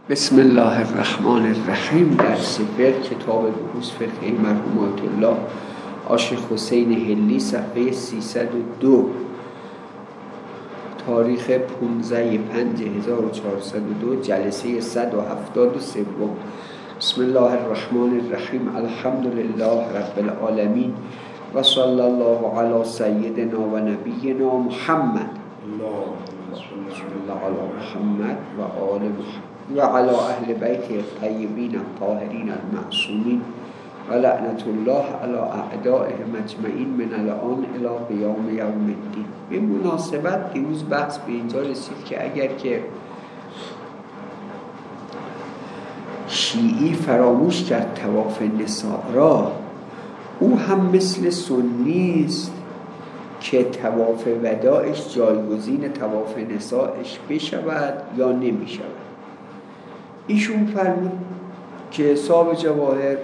بسم الله الرحمن الرحیم. در سفر کتاب بحوث فقهی مرحوم آیت الله آشیخ حسین هلی صفحه 302 تاریخ 15/5/1402 جلسه 173. بسم الله الرحمن الرحیم. الحمد لله رب العالمین و صلی الله علی سیدنا و نبینا محمد علی محمد و آل محمد و علی اهل بیت الطیبین الطاهرین المعصومین و لعنت الله علی اعدائهم اجمعین من الان الی قیام یوم الدین. به مناسبت دیروز بحث به اینجا رسید که اگر که شیعی فراموش کرد طواف نساء را، او هم مثل سنی است که طواف وداعش جایگزین طواف نسائش بشود یا نمی شود. ایشون فرمود که صاحب جواهر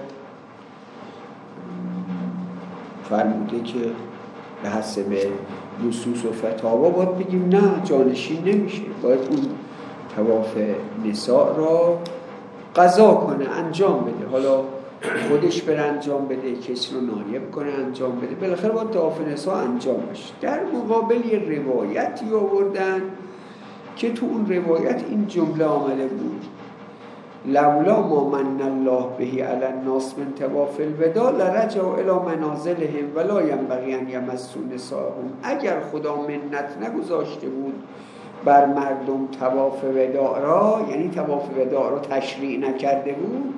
فرموده که به حسب نصوص و فتاوا باید بگیم نه، جانشین نمیشه، باید اون طواف نساء را قضا کنه، انجام بده. حالا خودش بره انجام بده، کسی رو نایب کنه انجام بده، بالاخره باید طواف نساء انجام بشه. در مقابل یه روایتی آوردن که تو اون روایت این جمله آمده بود: لولا ما من الله بهی علی الناس من طواف الوداع لرجعوا الی منازلهم ولا ینبغی ان یمسوا نساءهم. اگر خدا منت نگذاشته بود بر مردم طواف وداع را، یعنی طواف وداع را تشریع نکرده بود،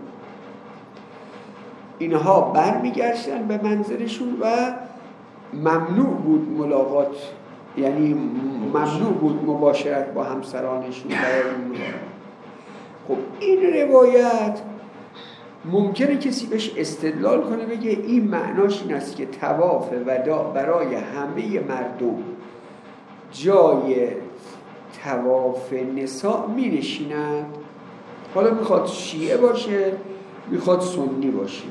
اینها برمیگشتن به منزلشون و ممنوع بود ملاقات، یعنی ممنوع بود مباشرت با همسرانشون. خب این روایت ممکنه کسی بهش استدلال کنه، بگه این معناش این است که طواف وداع برای همه مردم جای طواف نساء می نشینند، حالا میخواد شیعه باشه میخواد سنی باشه.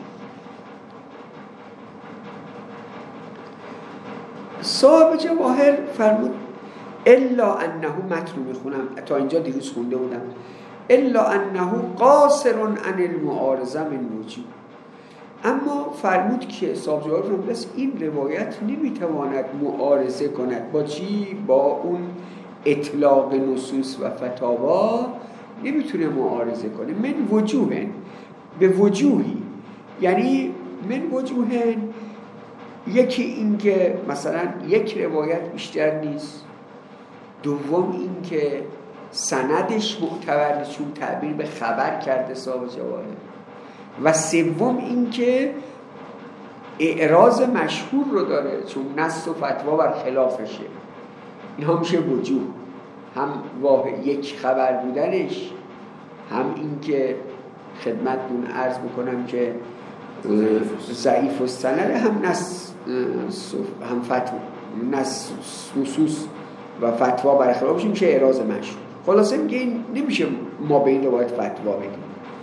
صاحب جواهر فرمود الا انه، متن میخونم تا اینجا دیروز خونده بودم، الا انه قاصر عن المعارضه من وجوه. اما فرمود که صاحب جواهر فرمود است این روایت نمیتواند معارضه کند با چی؟ با اون اطلاق نصوص و فتاوا نمیتونه معارضه کنه. من وجوه، به وجوهی، یعنی من وجوه، یکی این که مثلا یک روایت بیشتر نیست، دوم این که سندش معتبر چون تعبیر به خبر کرده صاحب جواهر، و سوم این که اعراض مشهور رو داره چون نص و فتوا بر خلافشه. این هم میشه وجوه، هم واحد یک خبر بودنش، هم این که خدمتتون عرض میکنم که ضعیف السند، هم نص، هم فتوا، نص نصوص و فتوا بر خلافش میشه اعراض مشهور. خلاصه میگه این نمیشه ما به این روایت فتوا بدیم،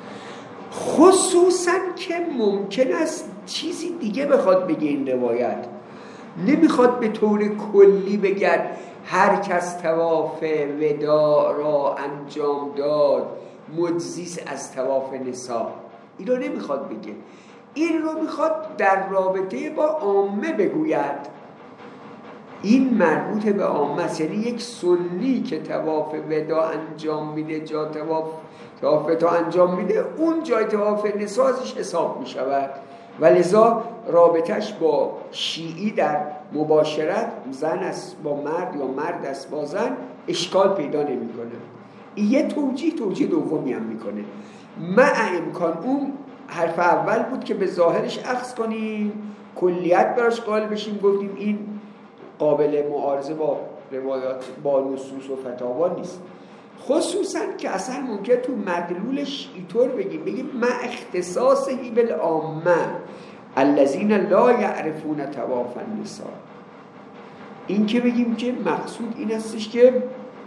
خصوصا که ممکن است چیزی دیگه بخواد بگه. این روایت نمیخواد به طور کلی بگه هر کس طواف وداع را انجام داد مجزیس از طواف نساء، این رو نمیخواد بگه. این رو میخواد در رابطه با عامه بگوید. این مربوط به عامه است، یعنی یک سنی که طواف وداع انجام میده، جا طواف وداع انجام میده، اون جای طواف نساء ازش حساب میشود و لذا رابطش با شیعی در مباشرت زن است با مرد یا مرد است با زن اشکال پیدا نمیکنه. این یه توجیه دومی هم میکنه. مع امکان اون حرف اول بود که به ظاهرش اخذ کنیم، کلیت براش قائل بشیم، گفتیم این قابل معارضه با روایات، با نصوص و فتاوا نیست. خصوصا که اصلا ممکن تو مدلولش اینطور بگیم ما اختصاصی بالعامه الذین لا یعرفون طواف النساء. این که بگیم که مقصود این استش که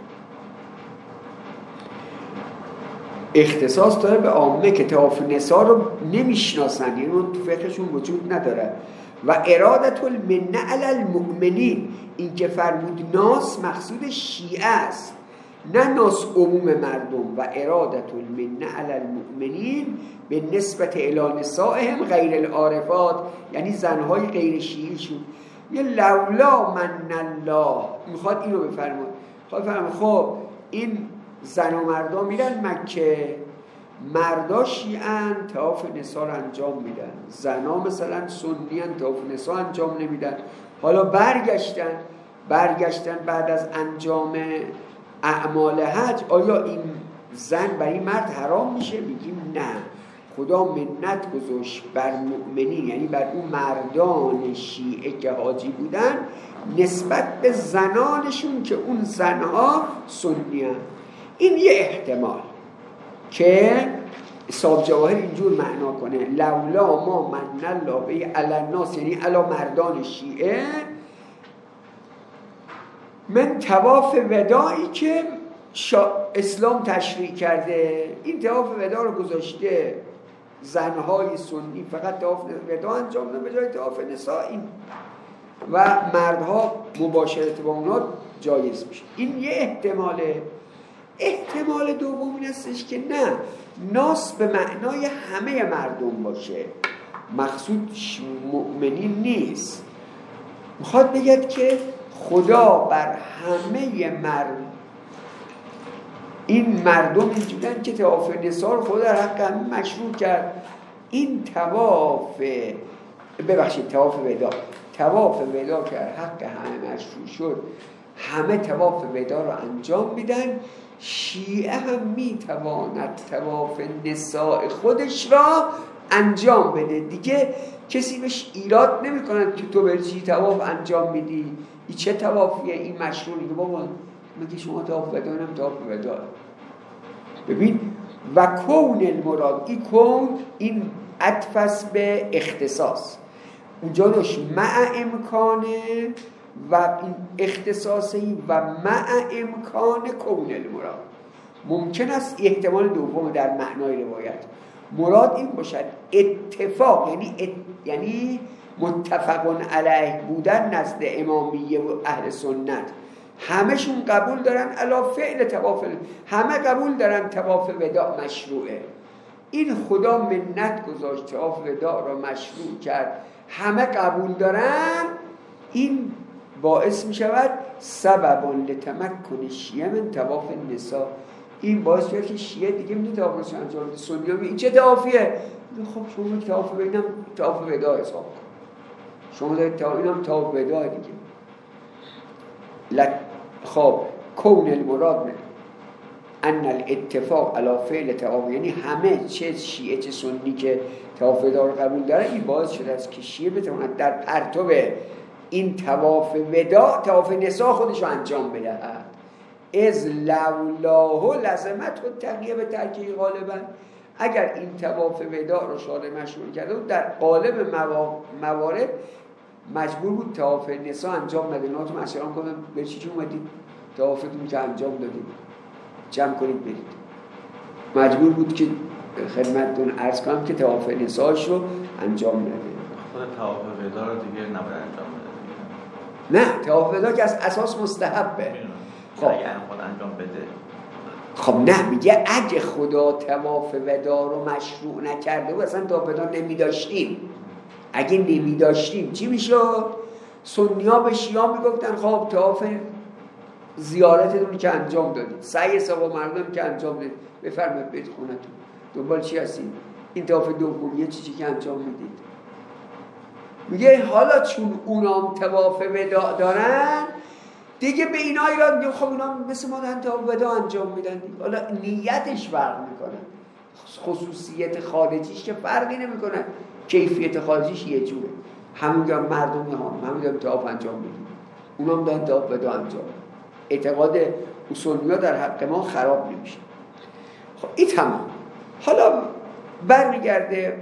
اختصاص داره به عامه که طواف نساء رو نمیشناسن، یعنی اون تو فقهشون وجود نداره. و ارادت المنه علی المؤمنین، این که فرمود ناس مقصود شیعه است، نه ناس عموم مردم و ارادت المنه علی المؤمنین به نسبت الی نسائهم غیر العارفات، یعنی زنهای غیر شیعی شد. یه لولا من الله میخواد اینو بفرماد، خب این زن و مردا میرن مکه، مردا شیعن طواف نسا رو انجام میدن، زنا مثلا سنیان طواف نسا انجام نمیدن. حالا برگشتن بعد از انجام اعمال حج، آیا این زن برای مرد حرام میشه؟ میگیم نه، خدا منت گذاشت بر مؤمنین، یعنی بر اون مردان شیعه که حاجی بودن نسبت به زنانشون که اون زنها سنیان. این یه احتمال که صاحب جواهر اینجور معنا کنه لولا ما من الله به علی الناس، یعنی علی مردان شیعه، من طواف وداعی که اسلام تشریع کرده، این طواف وداع رو گذاشته زنهای سنی فقط طواف وداع انجام بدن به جای طواف نساء، این و مردها مباشرت با اونا جایز میشه. این یه احتماله. احتمال دوم این هستش که نه، ناس به معنای همه مردم باشه، مقصود مؤمنین نیست. میخواد بگید که خدا بر همه این مردم اینجورن که طواف نساء رو خدا در حق همه مشروع کرد. این طواف وداع که در حق همه مشروع شد، همه طواف وداع رو انجام میدن. شیعه هم میتواند طواف نساء خودش را انجام بده، دیگه کسی بهش ایراد نمیکنه که تو برچی طواف انجام میدی، این چه طوافیه، این مشروعی که بابا میگه شما طواف وداع هم طواف وداع. ببین و کون المراد، این کون این عطف به اختصاص، اونجا داشت مع امکانه و این اختصاصی و مع امکان کون المراد. ممکن است احتمال دوم در معنای روایت مراد این باشد اتفاق، یعنی متفقون علیه بودن نزد امامیه و اهل سنت، همشون قبول دارن علی فعل طواف، همه قبول دارن طواف وداع مشروعه. این خدا منت گذاشت طواف وداع را مشروع کرد، همه قبول دارن. این باعث می شود سبب لتمکن شیعه من طواف النساء، این باعث شد که شیعه دیگه میتونه طواف نساء انجام بده. سنی‌ها این چه طوافیه؟ خب شما طواف ببینم طواف وداع حساب کن، شما دارید اینم طواف وداع دیگه. خب کون المراد ان الاتفاق علی فعل طواف، یعنی همه چه شیعه چه سنی که طواف وداع رو قبول دارن، این باعث شده است که شیعه بتواند در پرتو این طواف وداع طواف نساء خودش رو انجام بدهد. از لولاه لازمت و تقیه به ترکیه غالبا، اگر این طواف وداع رو شارع مشروع کرده بود در قالب موارد مجبور بود طواف نساء انجام نده. ناتون مسئلان کنم به چی اومدید طوافتون که انجام دادید جمع کنید برید، مجبور بود که خدمتتون عرض کنم که طواف نساءش رو انجام نده. خود طواف وداع رو دیگه نباید انجام بده. نه، طواف وداع که از اساس مستحبه. خب اگه خود انجام بده، خب نه، میگه اگه خدا طواف وداع رو مشروع نکرده بود اصلا طواف وداع نمیداشتیم. اگه نمیداشتیم چی میشد؟ سنی‌ها به شیعه میگفتن خب طواف زیارتتون که انجام دادید، سعی ثواب مردم که انجام دادید، بفرمایید برید خونتون، دنبال چی هستید؟ این طواف دومیه چیزی که انجام میدید. میگه حالا چون اونام طواف وداع دارن دیگه به اینا ایراد میگه، خب اینا مثل ما دارن طواف وداع انجام میدن، حالا نیتش فرق میکنه، خصوصیت خارجیش که فرقی نمیکنه، کیفیت خارجیش یه جوره، همون دارن مردم همون دارن طواف انجام میدن، اونام دارن طواف وداع انجام میدن. اعتقاد اصولیا در حق ما خراب نمیشه. خب این تمام. حالا برمیگرده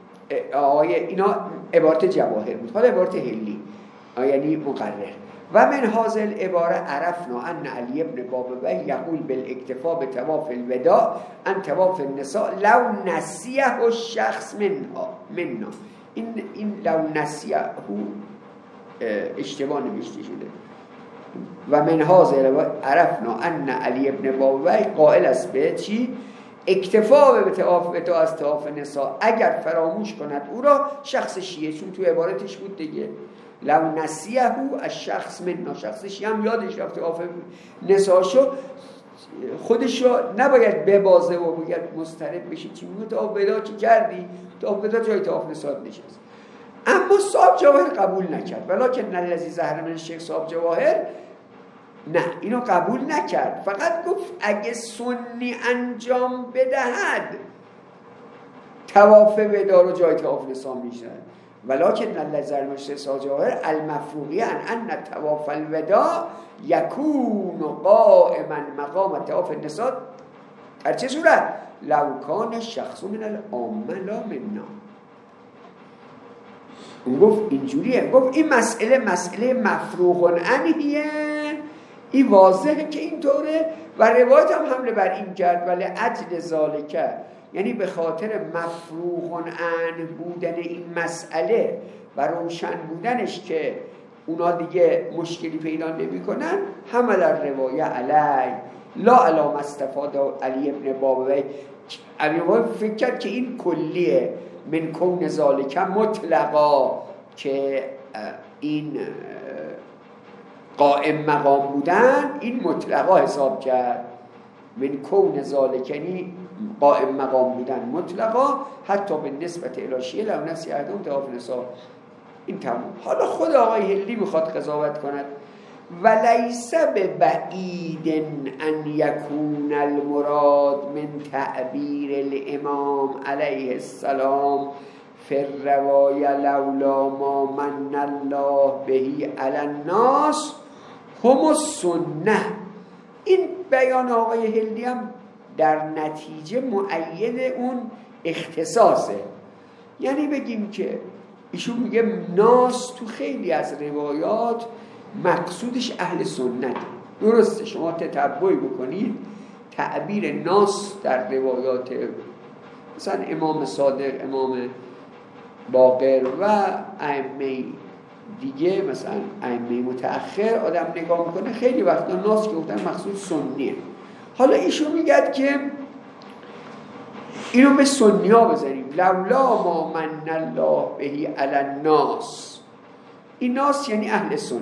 اینا عبارت جواهر بود، حالا عبارت هلی یعنی مقرر. و من حاصل عباره عرفنا ان علی ابن بابوی یقول بالاکتفا به طواف الوداع ان طواف النساء لو نسیه الشخص منا. این لو نسیه اشتباه نوشته شده، و من هذا عرفنا ان علی ابن بابوی قائل است به چی؟ اکتفا به طواف وداع از طواف نساء اگر فراموش کند او را شخص شیعه، چون تو عبارتش بود دیگه لو نسیه از شخص منا، شخص شیعه هم یادش رفت طواف نساء شو، خودش رو نباید ببازه و باید مضطرب بشه چی میگه طواف وداع چی کردی؟ طواف وداع جای طواف نساء نشست. اما صاحب جواهر قبول نکرد، ولکن الذی ظهر من الشیخ صاحب جواهر نه اینو قبول نکرد، فقط گفت اگه سنی انجام بدهد طواف وداع رو جای طواف نساء میشه، ولکن الذی ظهر من الشیخ صاحب جواهر المفروغی ان طواف الوداع یکون قائما مقام طواف النساء در چه صورت؟ لو کان شخص من العامه لا منا. اون گفت اینجوریه، گفت این مسئله مفروغ عنهیه، این واضحه که اینطوره و روایت هم حمله بر این کرد، ولی اجل ذالکه یعنی به خاطر مفروغ عنه بودن این مسئله و روشن بودنش که اونا دیگه مشکلی پیدا نمی کنن، حمل الروایه علی لا علام استفاد علی ابن بابوی. علی بابوی فکر کرد که این کلیه من کون ذالکه مطلقا، که این قائم مقام بودن این مطلقا حساب کرد، من کون ذالکه قائم مقام بودن مطلقا حتی به نسبت الاشیه لو نسی اهدام طواف نساء. این تمام. حالا خود آقای هلی میخواد قضاوت کند ولیس ببعید ان یکون المراد من تعبیر الامام علیه السلام فی الروایه لولا ما من الله بهی علی الناس هم السنه. این بیان آقای هلی هم در نتیجه مؤید اون اختصاصه، یعنی بگیم که ایشون میگه ناس تو خیلی از روایات مقصودش اهل سنت. درسته شما تتبعی بکنید تعبیر ناس در روایات مثلا امام صادق، امام باقر و ائمه دیگه، مثلا ائمه متأخر، آدم نگاه میکنه خیلی وقتا ناس که گفتن مقصود سنیه. حالا ایشون میگه که اینو به سنی ها بذاریم لولا ما من الله بهی علی الناس. این ناس یعنی اهل سنت.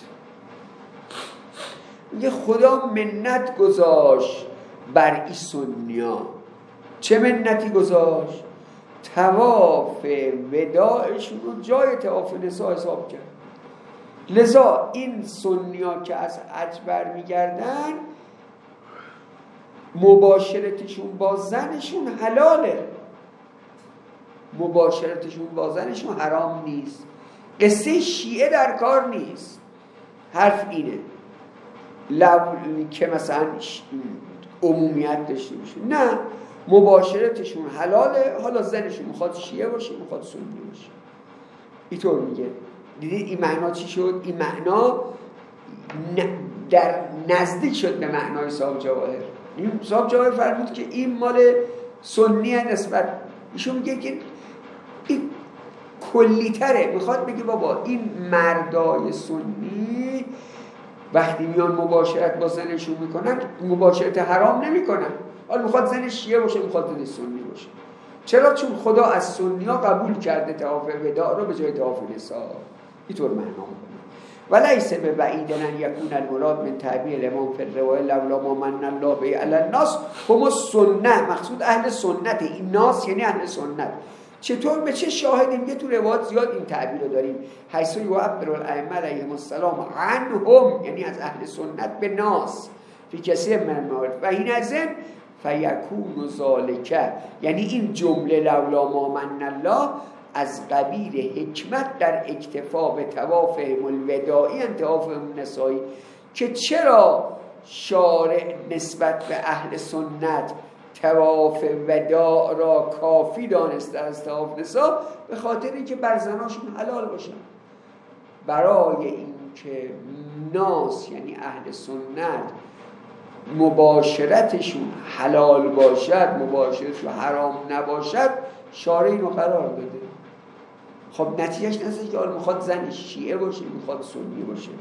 میگه خدا منت گذاشت بر این سنی ها. چه منتی گذاشت؟ طواف وداعشون رو جای طواف نساء حساب کرد. لذا این سنی ها که از حج برمیگردن مباشرتشون با زنشون حلاله، مباشرتشون با زنشون حرام نیست. قصه شیعه در کار نیست. حرف اینه که مثلا عمومیت داشته باشه، نه، مباشرتشون حلاله. حالا زنشون میخواد شیعه باشه میخواد سنی باشه. اینطور میگه. دیدید این معنا چی شد؟ این معنا در نزدیک شد به معنای صاحب جواهر. صاحب جواهر فرمود که این مال سنیه نسبت. ایشون میگه که این کلی تره، میخواد بگه بابا این مردای سنی وقتی میان مباشرت با زنشون میکنن مباشرت حرام نمیکنن. حالا میخواد زن شیعه باشه میخواد زن سنی باشه. چرا؟ چون خدا از سنی ها قبول کرده طواف وداع رو به جای طواف نساء. اینطور معنا میکنه. ولیس ببعید ان یکون المراد من تعبیر الامام فی الروایه لولا ما من الله به علی الناس هم السنه. مقصود اهل سنت. این ناس یعنی اهل سنت. چطور؟ به چه شاهدی؟ میگه تو روایات زیاد این تعبیر رو داریم. حیث یعبر الائمه علیهم السلام عنهم، یعنی از اهل سنت به ناس فی کثیر من الموارد و این ازن فیکون ذالکه، یعنی این جمله لولا ما من الله از قبیل حکمت در اکتفا به طوافهم الوداعی ان طوافهم نسائی، که چرا شارع نسبت به اهل سنت طواف وداع را کافی دانسته از طواف نساء؟ به خاطر اینکه بر زناشون حلال باشن. برای اینکه ناس یعنی اهل سنت مباشرتشون حلال باشد، مباشرتشون حرام نباشد، شارع اینو قرار داده. خب نتیجهش نزد که حالا میخواد زن شیعه باشه میخواد سنی باشه،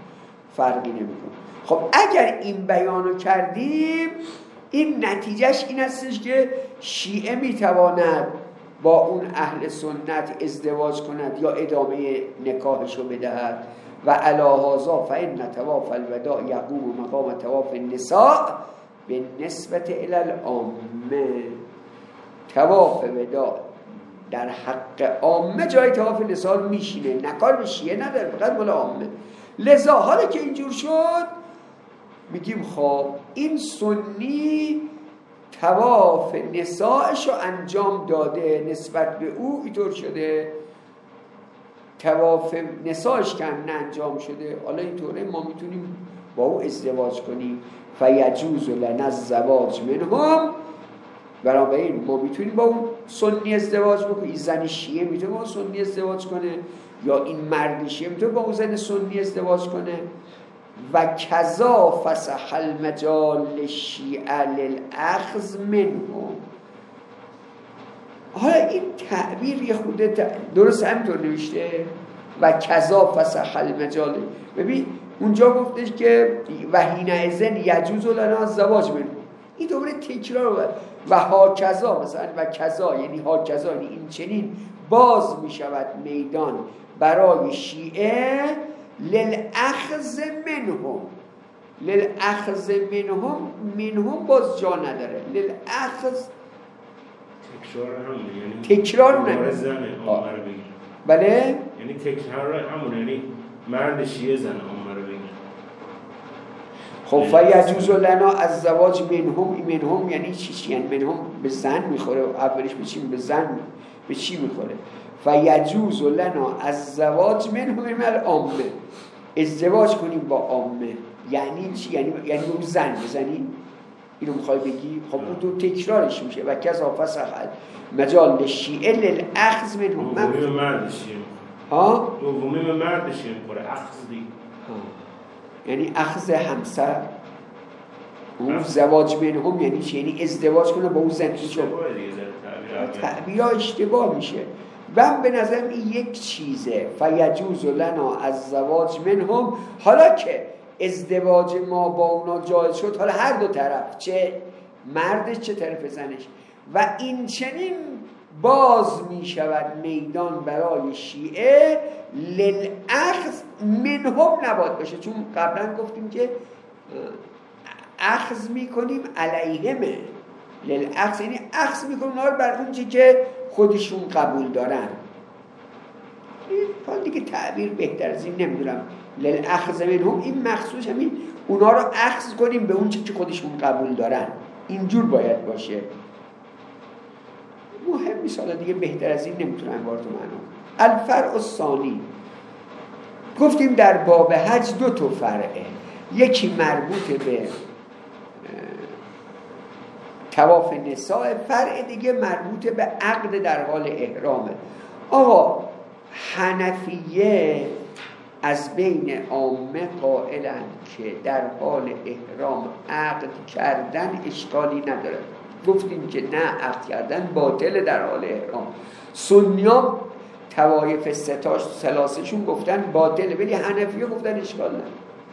فرقی نمیکنه. خب اگر این بیانو کردیم، این نتیجهش این هستش که شیعه میتواند با اون اهل سنت ازدواج کند یا ادامه نکاحشو بدهد و علی هذا فإن طواف الوداع یقوم مقام طواف النساء بالنسبة الی العامه. طواف وداع در حق عامه جای طواف نساء میشینه، نکار به شیعه نداره، فقط مال عامه. لذا حالا که اینجور شد میگیم خب این سنی طواف نسائش رو انجام داده، نسبت به او اینطور شده طواف نسائش که انجام شده، حالا اینطوره ما میتونیم با او ازدواج کنیم. فیجوز لنا الزواج منهم، بنابراین ما میتونیم با اون سنی ازدواج بکنیم. این زن شیعه میتونه با اون سنی ازدواج کنه، یا این مرد شیعه میتونه با اون زن سنی ازدواج کنه. و کذا فسح المجال للشیعه للأخذ منهم. حالا این تعبیر یه خود درست همینطور نوشته و کذا فسح المجال. ببین اونجا گفتش که و حینئذ یجوز لنا الزواج منهم، این دوباره تکرار و هاکذا، مثلا و کذا یعنی هاکذا، یعنی این چنین باز می شود میدان برای شیعه للأخذ منهم. للأخذ منهم باز جا نداره. للأخذ تکرار همونه، یعنی بله، یعنی تکرار همونه، یعنی مرد شیعه زن عمر رو بگیر. خب فیجوز لنا الزواج منهم یعنی چی؟ یعنی منهم به زن میخوره، اولش به چی؟ به زن به چی میخوره؟ فیجوز لنا الزواج منهم العامه، ازدواج کنیم با عامه. یعنی چی؟ یعنی اون زن بزنی، اینو میخوای بگی؟ خب اون تو تکرارش میشه و کذا فسح مجال شیعه للأخذ منهم. دومی به مرد شیعه ها؟ دومی به مرد شیعه میخوره، اخذ دیگه، یعنی اخذ همسر. اون زواج منهم یعنی چی؟ یعنی ازدواج کنه با اون زن. تعبیر اشتباه میشه. من به نظرم این یک چیزه. فیجوز لنا الزواج منهم، حالا که ازدواج ما با اونا جایز شد، حالا هر دو طرف، چه مردش چه طرف زنش، و این چنین باز می شود میدان برای شیعه للأخذ منهم نباید باشه، چون قبلا گفتیم که اخذ می کنیم علیهمه. للأخذ یعنی اخذ می کنیم اونا رو بر اون چی که خودشون قبول دارن. حال دیگه تعبیر بهتر از این نمیدونم. للأخذ منهم این مخصوص همین اونا رو اخذ کنیم به اون چی که خودشون قبول دارن، اینجور باید باشه. مهم مثلا دیگه بهتر از این نمیتونم وارد معنا. الفرع الثانی، گفتیم در باب حج دو تا فرعه، یکی مربوط به طواف نساء، فرع دیگه مربوط به عقد در حال احرامه. آقا حنفیه از بین عامه قائلن که در حال احرام عقد کردن اشکالی نداره. گفتیم که نه، عقد کردن باطل در حال احرام. سنیان طوایف ستاش سلاسشون گفتن باطله، ولی حنفیه گفتن اشکال نداره.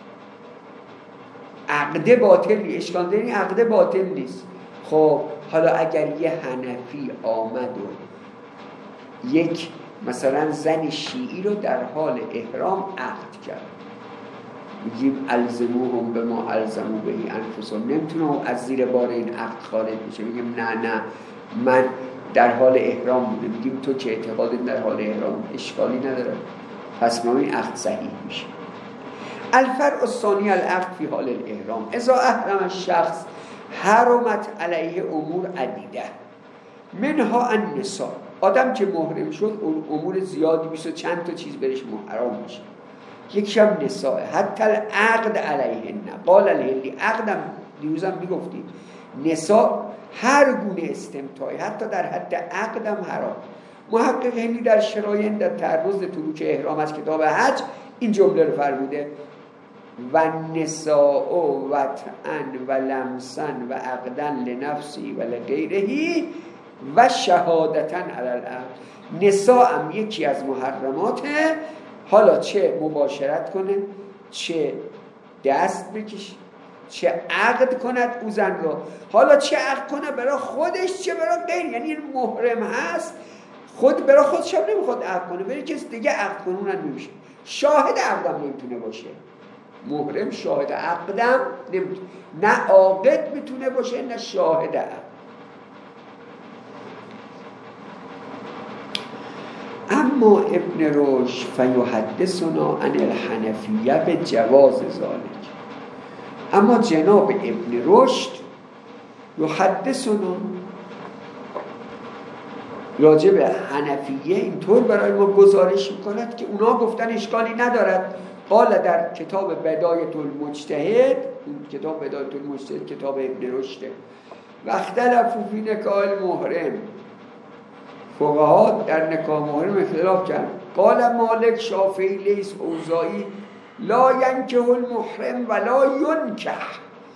عقد باطل اشکال نداره، عقد باطل نیست. خب حالا اگر یه حنفی آمد و یک مثلا زن شیعی رو در حال احرام عقد کرد، میگیم الزموهم به ما الزمو به انفسهم، نمیتونه از زیر بار این عقد خارج بشه. میگیم نه من در حال احرام بوده. میگیم تو که اعتقادت در حال احرام اشکالی نداره، پس ما این عقد صحیح میشه. الفرع الثانی العقد فی حال الاحرام. اذا احرم الشخص حرمت علیه امور عدیده منها النساء. آدم که محرم شد امور زیادی بیست و چند تا چیز برش محرم میشه. یکیش هم نساء. حتی العقد علیهن قال الهلی، عقدم دیروزم میگفتیم نساء هر گونه استمتاعی حتی در حد عقدم حرام. محقق هندی در شرایط در تعرض طلوع احرام از کتاب حج این جمله رو فرموده: و نساء وطعن و لمسن و عقدن لنفسی و لغیرهی و شهادتن علی العقد. نساء هم یکی از محرماته، حالا چه مباشرت کنه، چه دست بکشه، چه عقد کند او زن را. حالا چه عقد کنه برای خودش چه برای غیر، یعنی این محرم هست خود برای خودش هم نمیخواد عقد کنه، برای کسی دیگه عقد کنه اونم نمیشه. شاهد عقدم نمیتونه باشه، محرم شاهد عقدم نمیتونه، نه عاقد میتونه باشه نه شاهد عقد. اما ابن رشد فیحدثنا عن الحنفیه به جواز ذالک. اما جناب ابن رشد یحدثنا راجع به حنفیه اینطور برای ما گزارش میکند که اونا گفتن اشکالی ندارد. قال در کتاب بدایت المجتهد، کتاب بدایت المجتهد کتاب ابن رشده، و اختلفوا فی نکاح المحرم، فقها در نکاح محرم اختلاف کرد. قال مالک شافعی لیث اوزاعی لا ینکح المحرم ولا ینکح.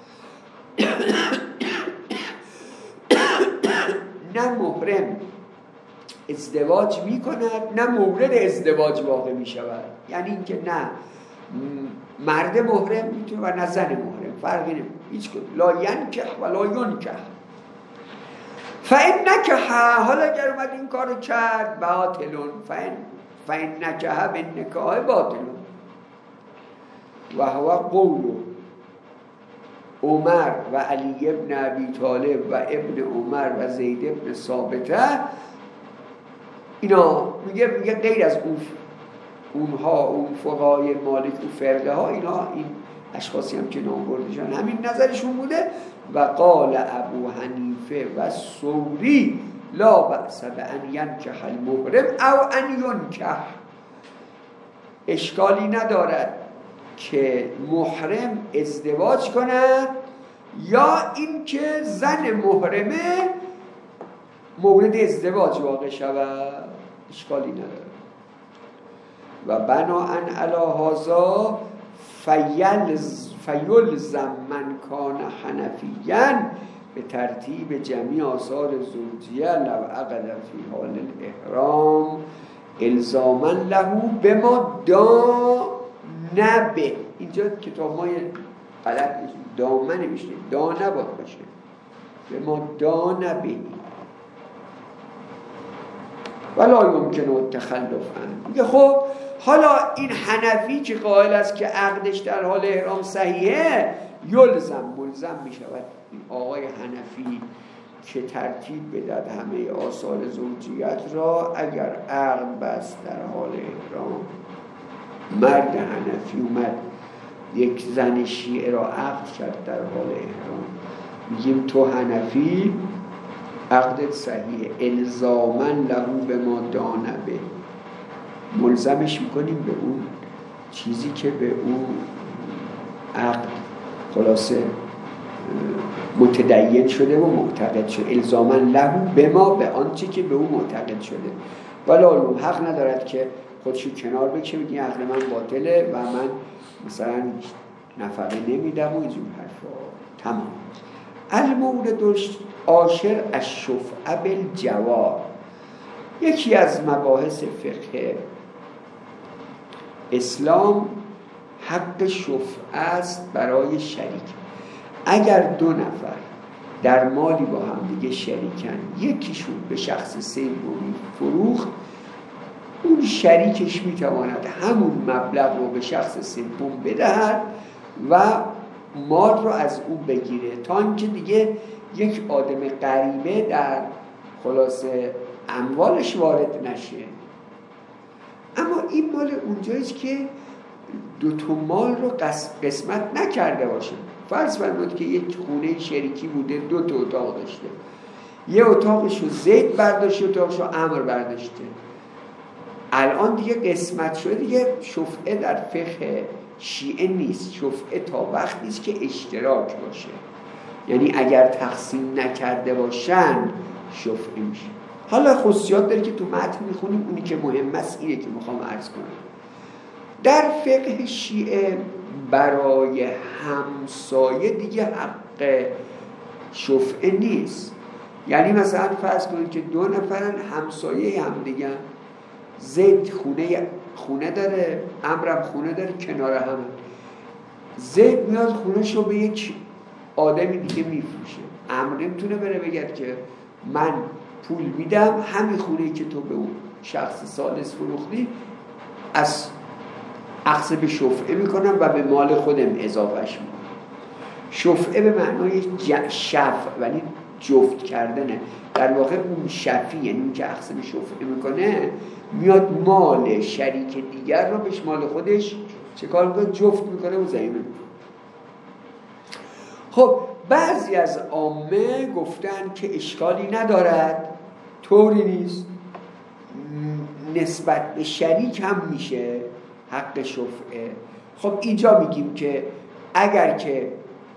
نه محرم ازدواج می کند نه مورد ازدواج واقع می شود، یعنی اینکه نه مرد محرم میتونه و نه زن محرم، فرقی نمیکنه هیچ کدوم. لا ینکح ولا ینکح. فإن نکح، حالا اگر اومد این کارو کرد باطلون، فإن نکح بالنکاح باطلون و هو قول عمر و علی ابن ابی طالب و ابن عمر و زید ابن ثابته. اینا میگه غیر از اونها، اون فقهای مالک و فرقه ها، اینا این اشخاصی هم که نام بردشان همین نظرشون بوده. و قال ابو حنیفه و ثوری لا بأس بأن ینکح المحرم او ان ینکح، اشکالی ندارد که محرم ازدواج کند یا اینکه زن محرمه مورد ازدواج واقع شود، اشکالی ندارد. و بناءً علی هذا فیلزم من کان حنفیاً به ترتیب جمیع آثار زوجیه لو عقد فی حال الاحرام الزاما له بما دانه. اینجا کتاب ما غلط میشه، دامه نمیشه، دانه باید باشه، بما دانه به ولا یمکن التخلف عنه. میگه خب حالا این حنفی که قائل است که عقدش در حال احرام صحیحه، ملزم می شود این آقای حنفی که ترتیب بدهد همه آثار زوجیت را اگر عقد بست در حال احرام. مرد حنفی اومد یک زن شیعه را عقد کرد در حال احرام، میگیم تو حنفی عقدت صحیحه، الزاماً له بما دانه به، ملزمش میکنیم به اون چیزی که به اون عقد خلاصه متدین شده و معتقد شده، الزاماً له بما، به آنچه که به اون معتقد شده. ولی اون حق ندارد که خودشو کنار بکشه بگه عقد من باطله و من مثلا نفقه نمیدم و اینجور حرفا. تمام. المورد عاشر الشفعه بالجوار، یکی از مباحث فقه اسلام حق شفعه است برای شریک. اگر دو نفر در مالی با هم دیگه شریکن، یکیشون به شخص سومی فروخت، اون شریکش میتواند همون مبلغ رو به شخص سوم بدهد و مال رو از اون بگیره تا اینکه دیگه یک آدم غریبه در خلاصه اموالش وارد نشه. اما این مال اونجاییست که دوتا مال رو قسمت نکرده باشه. فرض فرمود که یک خونه شریکی بوده، دو تا اتاق داشته، یه اتاقشو زید برداشته، اتاقشو عمر برداشته. الان دیگه قسمت شده، دیگه شفعه در فقه شیعه نیست. شفعه تا وقت نیست که اشتراک باشه، یعنی اگر تقسیم نکرده باشن شفعه میشه. حالا خصوصیات داره که تو متن میخونیم، اونی که مهم است اینه که میخوام عرض کنم. در فقه شیعه برای همسایه دیگه حق شفعه نیست. یعنی مثلا فرض کنید که دو نفرن همسایه هم دیگه، زید خونه داره، عمرم خونه داره، کنار هم زید میاد خونش رو به یک آدمی دیگه میفروشه. عمرو نمیتونه بره بگه که من پول میدم همین خونه‌ای که تو به اون شخص ثالث فروختی از اخذ به شفعه میکنم و به مال خودم اضافهش میکنم. شفعه به معنای شفع ولی جفت کردنه. در واقع اون شفی یعنی اون که اخذ به شفعه میکنه میاد مال شریک دیگر رو بهش مال خودش چه کار میکنه؟ جفت میکنه و ضمیمه میکنه. خب بعضی از عامه گفتن که اشکالی ندارد، طوری نیست، نسبت به شریک هم میشه حق شفعه. خب اینجا میگیم که اگر که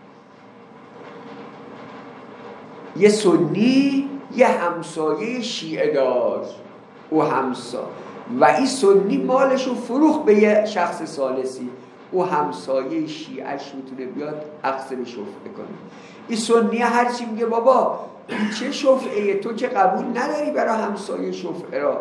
یه سنی یه همسایه شیعه داشت او همسا و این سنی مالش رو فروخت به یه شخص ثالثی، او همسایه شیعهش میتونه بیاد اخذ به شفعه کنه. این سنی هرچی میگه بابا این چه شفعه، تو که قبول نداری برای همسایه شفعه را،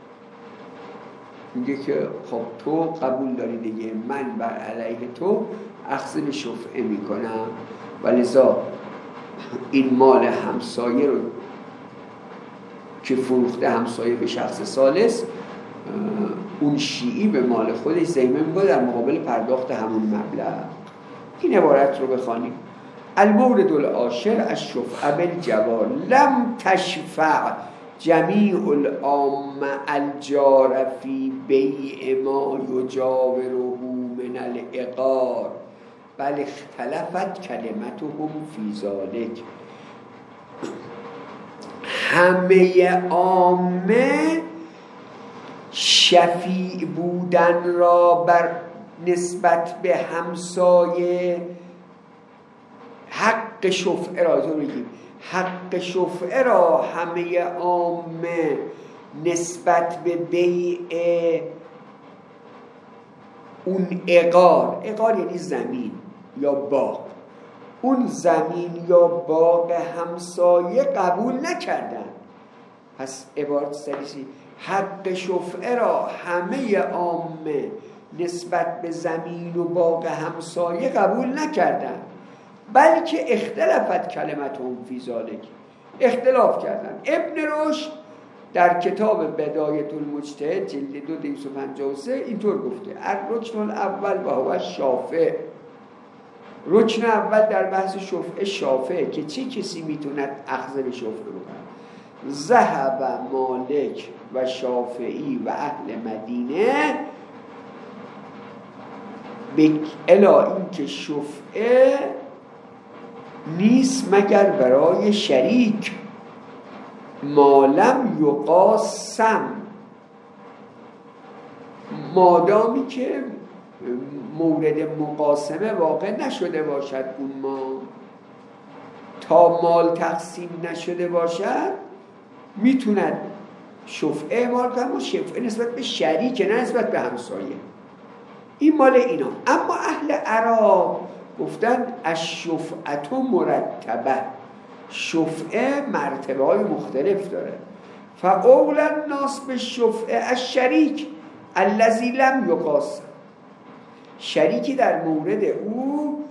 میگه که خب تو قبول داری دیگه، من بر علیه تو اخذ به شفعه میکنم و لذا این مال همسایه رو که فروخته همسایه به شخص ثالث، اون شیعی به مال خودش ضمیمه میکنه در مقابل پرداخت همون مبلغ. این عبارت رو بخوانیم: المورد العاشر الشفعه بالجوار لم تشفع جمیع العامه الجار فی بیع ما یجاوره من العقار بل اختلفت کلمتهم فی ذلک. همه عامه شفیع بودن را بر نسبت به همسایه حق شفعه را بگیم، حق شفعه را همه عامه نسبت به بیع اون عقار یعنی زمین یا باغ، اون زمین یا باغ همسایه قبول نکردن. پس عبارت سریسی حق شفعه را همه عامه نسبت به زمین و باغ همسایه قبول نکردن، بلکه اختلافت کلمتهم فی ذلک، اختلاف کردن. ابن رشد در کتاب بدایت المجتهد جلد 2 253 اینطور گفته: الرکن الاول و هو شافع. رکن اول در بحث شفعه شافعه که چه کسی میتوند اخذ به شفعه بکنه. ذهب مالک و شافعی و اهل مدینه الا این که شفعه نیست مگر برای شریک مالم یقاسم، مادامی که مورد مقاسمه واقع نشده باشد، اون ما تا مال تقسیم نشده باشد میتوند شفعه اعمال کنه و شفعه نسبت به شریک نه نسبت به همسایه. این مال اینا. اما اهل عراق گفتن الشفعة مرتبه، شفعه مرتبه های مختلف داره. فاول الناس بالشفعه الشریک الذی لم یقاسم، شریکی در مورد او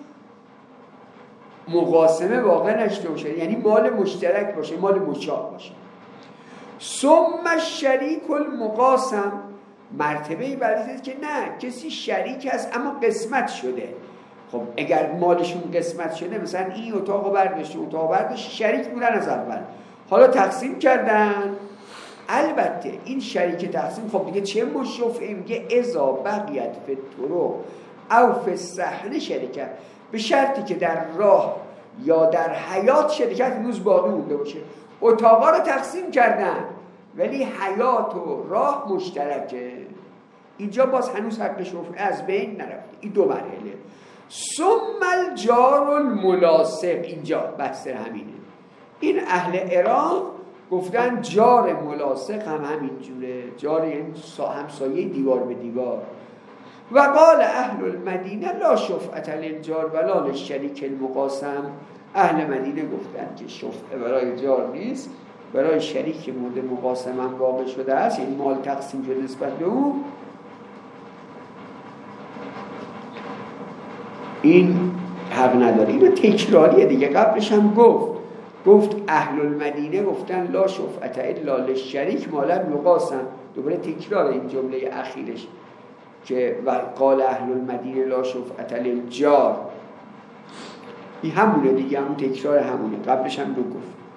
مقاسمه واقع نشده باشه، یعنی مال مشترک باشه، مال مشاع باشه. ثم الشریک المقاسم، مرتبه بعدی که نه کسی شریک هست اما قسمت شده. خب اگر مالشون قسمت شده، مثلا این اتاقو برداشت اتاقو برداشت، شریک بودن از اول، حالا تقسیم کردن. البته این شریک تقسیم خب دیگه چه مشفعه، میگه اذا بقیت فی الطرق او فی الصحن شرکت، به شرطی که در راه یا در حیات شرکت هنوز باقی مونده باشه. اتاقا رو تقسیم کردن ولی حیات و راه مشترکه، اینجا باز هنوز حق شفعه از بین نرفته. این دو مرحله. ثم الجار الملاصق، اینجا بحث همینه. این اهل عراق گفتن جار ملاصق هم همین جوره، جار یعنی همسایه دیوار به دیوار. و قال اهل المدینه لا شفعة للجار ولا للشریک المقاسم، اهل مدینه گفتن که شفعه برای جار نیست، برای شریک مورد مقاسم هم واقع شده است، این مال تقسیم شده نسبت به او. این حق نداره. اینو تکراریه دیگه، قبلش هم گفت اهل المدینه گفتن لا شفعت الا للشریک ما لم یقاسم. دوباره تکرار این جمله اخیرش که و قال اهل المدینه لا شفعت للجار، این همونه دیگه، همون تکرار همونه، قبلش هم گفت.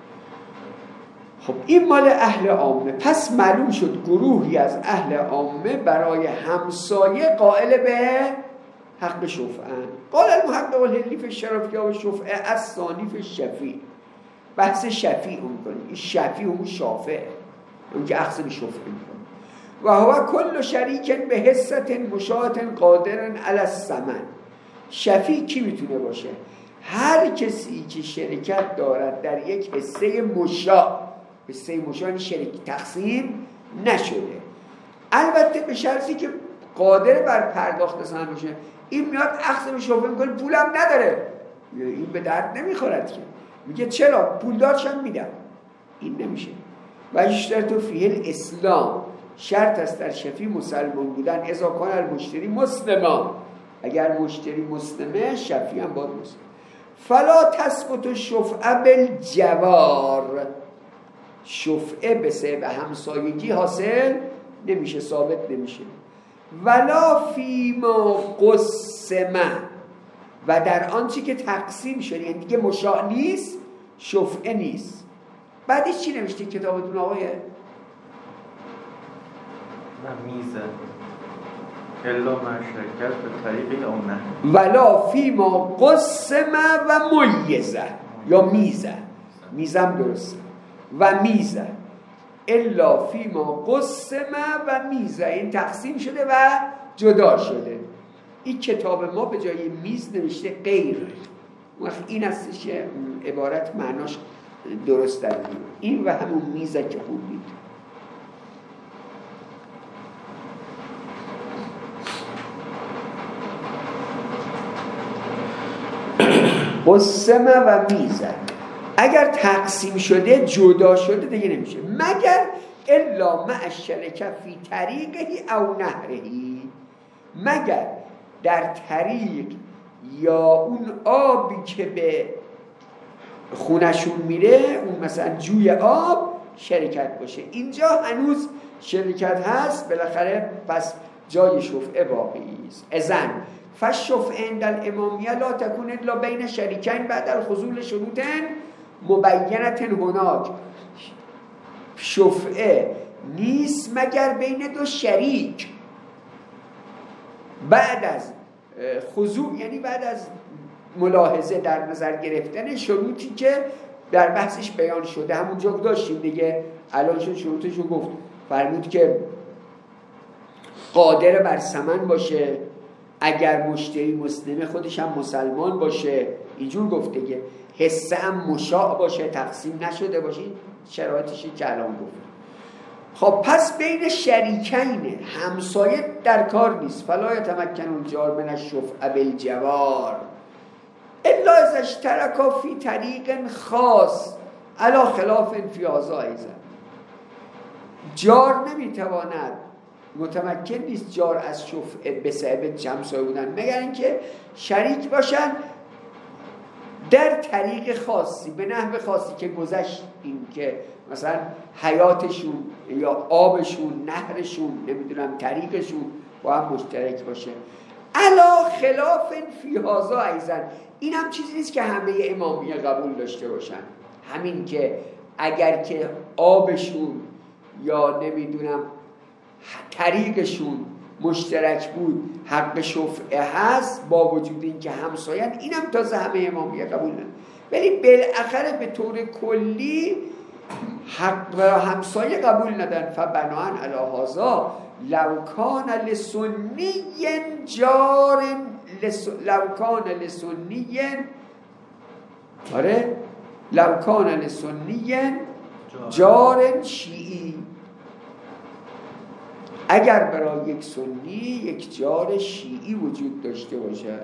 خب این مال اهل عامه. پس معلوم شد گروهی از اهل عامه برای همسایه قائل به حق شفعه. قال المحقق الهلی فی الشرافیه و شفعه از صانیف شفیع. بحث شفیع اون کنیم، این شفیع اون شافع، اون که اخذ به شفعه میکنه. و هو کل شریک به حصت مشاهد قادر علی الثمن. شفیع کی میتونه باشه؟ هر کسی که شرکت دارد در یک حصه مشاع، حصه مشاع شرک تقسیم نشده، البته به شرطی که قادر بر پرداخت ثمن باشه. این میاد اخذ به شفعه میکنه، پولم نداره، این به درد نمیخورد که، میگه چرا پول دارشم میدم، این نمیشه. و اشترط فیه الاسلام، شرط است در شفیع مسلمان بودن. اذا کان المشتری مسلمان، اگر مشتری مسلمه شفیع هم باید مسلم. فلا تثبت الشفعه بالجوار، شفعه به سبب همسایگی حاصل نمیشه، ثابت نمیشه. ولا فیما قسمه، و در آنچه که تقسیم شده، یعنی دیگه مشاع نیست، شفعه نیست. بعدش چی نوشته کتابتون آقای؟ میزه الا من شرکت به طریق اون نه. ولا فیما قسمه و میزه، یا میزم درسته، و میزه الا فیما قسمه و میزه، این تقسیم شده و جدا شده. این کتاب ما به جای میز نوشته غیر. این هستش که عبارت معناش درست در این و همون میزه که خوندید. قسمه و میزه، اگر تقسیم شده جدا شده دیگه نمیشه، مگر الا مع الشرکه فی طریقه او نهرهی، مگر در طریق یا اون آبی که به خونشون میره، اون مثلا جوی آب شرکت باشه. اینجا هنوز شرکت هست بالاخره، پس جای شفعه باقی است. اذن فالشفعه عند الامامیه لا تکون الا بین شریکین بعد الحصول شروط مبینه هناک. شفعه نیست مگر بین دو شریک بعد از خضوع، یعنی بعد از ملاحظه در نظر گرفتن شروطی که در بحثش بیان شده. همونجا داشتیم دیگه، الان شروطش رو گفت، فرمود که قادر بر ثمن باشه، اگر مشتری مسلمه خودش هم مسلمان باشه، اینجور گفته که حصه هم مشاع باشه، تقسیم نشده باشه، شرایطشی که الان گفت. خب پس بین شریکین همسایه در کار نیست. فلا یتمکن الجار من الشفعه بالجوار الا اذا اشترکا فی طریق خاص علی خلاف فی هذا ایضا. جار نمیتواند، متمکن نیست جار از شفعه به سبب همسایه بودن، مگر اینکه شریک باشن در طریق خاصی، به نحو خاصی که گذشت، این که مثلا حیاتشون یا آبشون، نهرشون، نمیدونم طریقشون با هم مشترک باشه. علا خلاف فی هذا ایضا، این هم چیزی نیست که همه امامیه قبول داشته باشن. همین که اگر که آبشون یا نمیدونم طریقشون مشترک بود حق شفعه هست، با وجود این که همساین، اینم تازه همه امامیه قبول ندارن. ولی بالاخره به طور کلی حق و همسایه قبول ندارن. فبناء علی هذا لو کان لسنی جار لو کان لسنی آره لو کان لسنی جار شیعی، اگر برای یک سنی یک جار شیعی وجود داشته باشد،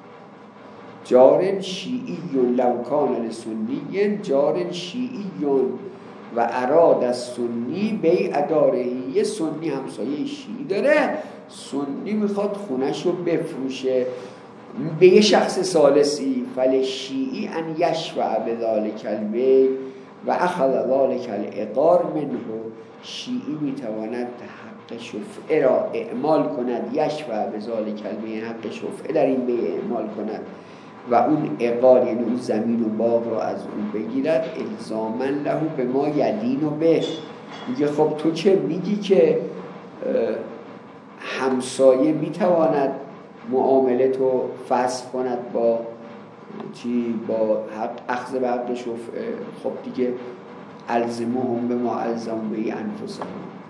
جار شیعی لو کان لسنی جار شیعی و اراد از سنی بیع داره، یه سنی همسایه شیعی داره، سنی میخواد خونش رو بفروشه، به یه شخص ثالثی فلشیعی ان یشفع بذالک البی و اخذ ذالک العقار منه، شیعی میتواند حق شفعه را اعمال کند، یشفع بذالک البی، حق شفعه در این بی اعمال کند و اون عقار یعنی اون زمین و باغ را از اون بگیرد، الزاما له به ما یدین و به. میگه خب تو چه میگی که همسایه میتواند معامله تو فسخ کند با حق اخذ به حق شفعه؟ خب دیگه الزمهم به ما الزم به انفسهم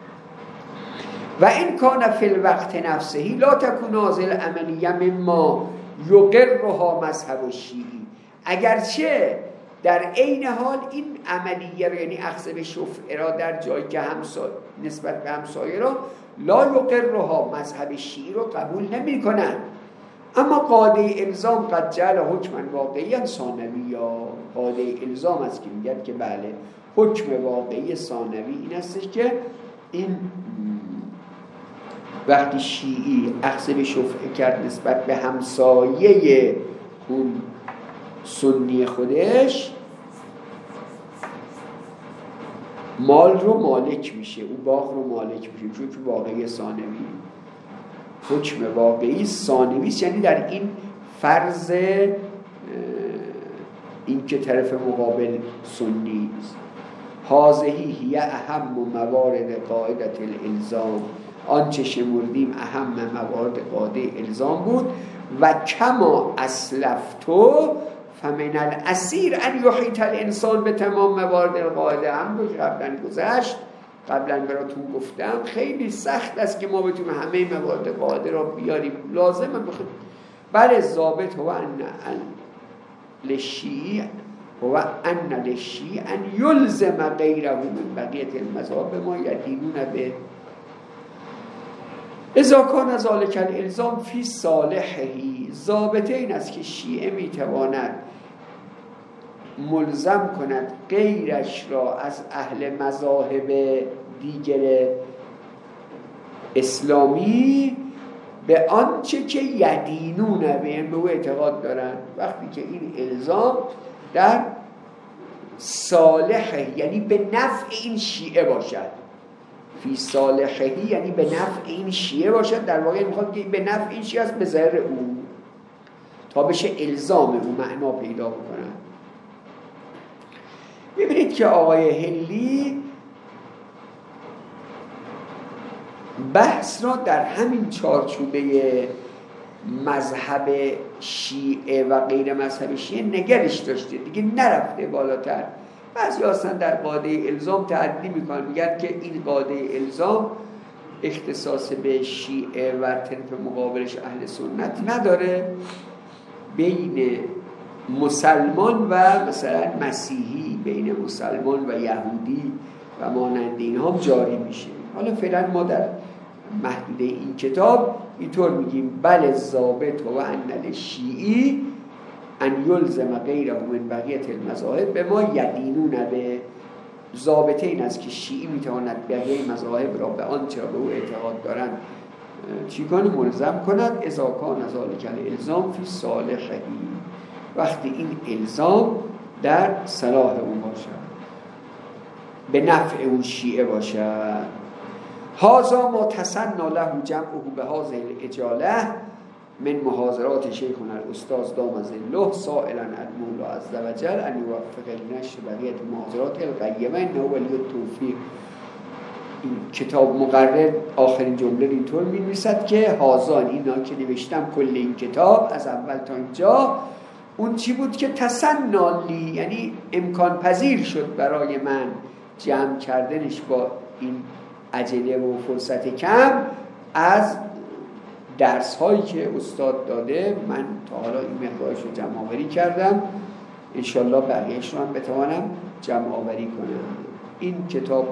و این کان فی الوقت نفسه لا تکون نازل عملیه مما یقرها مذهب الشیعی. اگرچه در عین حال این عملیه یعنی اخذ به شفعه را در جایی که نسبت به همسایه را لا یقرها مذهب شیعی رو قبول نمی کنن، اما قاعده الزام قد جعل حکما واقعی ثانوی، یا قاعده الزام است که میگن که بله حکم واقعی ثانوی این استش که این وقتی شیعی اخذ به شفعه کرد نسبت به همسایه اون سنی خودش، مال رو مالک میشه، اون باغ رو مالک میشه، چون که واقعی ثانوی حکم واقعی ثانوی، یعنی در این فرض این که طرف مقابل سنی است. هازهی هی اهم موارد قاعدت الالزام، آنچه شمردیم اهم موارد قاعده الزام بود. و کما اسلفتو فمن الاسیر ان یحیط الانسان به تمام موارد القاعده، هم رو قبلا گذشت، قبلا براتون گفتم خیلی سخت است که ما بتونیم همه موارد قاعده را بیاریم، لازمه بخویم. بله ضابط هو ان للشیعی ان یلزم غیره من بقیه المذاهب ما یدینون به اذا کان ذلک الالزام فی صالحهی. ضابطه این است که شیعه میتواند ملزم کند غیرش را از اهل مذاهب دیگر اسلامی به آنچه که یدینونه، به او اعتقاد دارن. وقتی که این الزام در صالحه یعنی به نفع این شیعه باشد، فی صالحهی یعنی به نفع این شیعه باشد، در واقع میخواد که به نفع این شیعه است به ظاهر او، تا بشه الزام او معنا پیدا بکنن. ببینید که آقای هلی بحث را در همین چارچوبه مذهب شیعه و غیر مذهب شیعه نگرش داشته، دیگه نرفته بالاتر. بعضی اصلا در قاعده الزام تعدی میکنن، میگن که این قاعده الزام اختصاص به شیعه و طرف مقابلش اهل سنت نداره، بین مسلمان و مثلا مسیحی، بین مسلمان و یهودی و مانند این هم جاری میشه. حالا فعلا ما در محدوده این کتاب اینطور میگیم بله ضابط و ان للشیعی ان یلزم غیره من بقیه المذاهب به ما یدینون به. ضابطه این است که شیعی میتواند بقیه مذاهب را به آنچه را به او اعتقاد دارند چیکار ملزم کند اذا کان ذلک الالزام فی صالحه، وقتی این الزام در صلاح اون باشد، به نفع اون شیعه باشد. هذا ما تسنى له جمعه به هذه الاجاله من محاضرات شیخنا الاستاذ دام ظله سائلا المولى عز وجل ان یوفق لنشر بقیه محاضرات القیمه انه ولی التوفیق. این کتاب مقرر آخرین جمله اینطور می‌نویسد که هازان اینا که نوشتم کل این کتاب از اول تا اینجا اون چی بود که تسنالی، یعنی امکان پذیر شد برای من جمع کردنش با این عجله و فرصت کم از درس هایی که استاد داده. من تا حالا این مقدارش رو جمع آوری کردم، انشالله بقیهش رو هم بتوانم جمع آوری کنم. این کتاب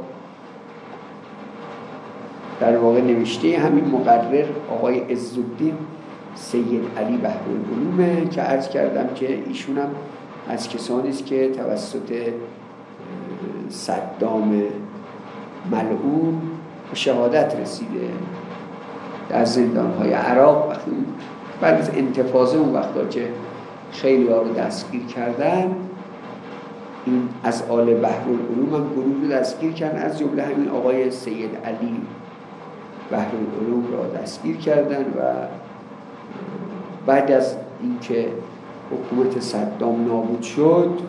در واقع نوشته همین مقرر آقای عزالدین سید علی بحرالعلومه که عرض کردم که ایشون هم از کسانی است که توسط صدام ملعون شهادت رسیده در زندان‌های عراق. وقتی بعد از انتفاضه اون وقتا که خیلی ها رو دستگیر کردن، این از آل بحرالعلوم هم گروه رو دستگیر کردن، از جمله همین آقای سید علی بحرالعلوم را دستگیر کردن و بعد از اینکه حکومت صدام نابود شد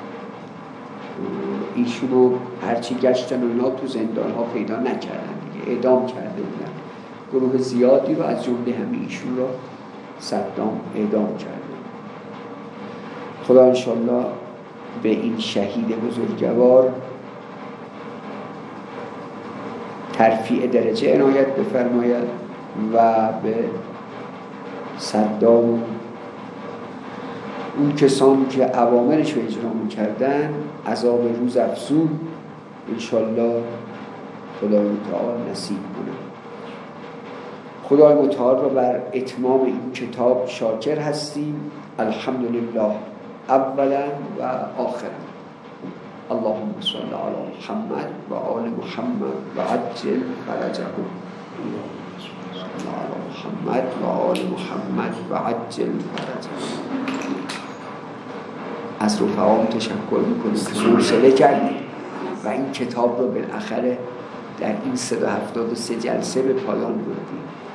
ایشونو هرچی گشتن و اینا تو زندان ها پیدا نکردن دیگه، اعدام کرده بودن. گروه زیادی رو از جمله همین ایشون را صدام اعدام کرده. خدا انشالله به این شهید بزرگوار ترفیع درجه عنایت بفرماید و به صدام اون کسانی که اوامرش رو اجرا می‌کردن عذاب روز افزون انشالله خدای متعال نصیب کنه. خدای متعال رو بر اتمام این کتاب شاکر هستیم. الحمدلله اولا و آخرا. اللهم صل علی محمد و آل محمد و عجل فرجهم. علی محمد و آل محمد و عجل فرجهم. از رفقام تشکر میکنیم که حوصله کردید و این کتاب رو بالاخره در این 173 جلسه به پایان بردیم.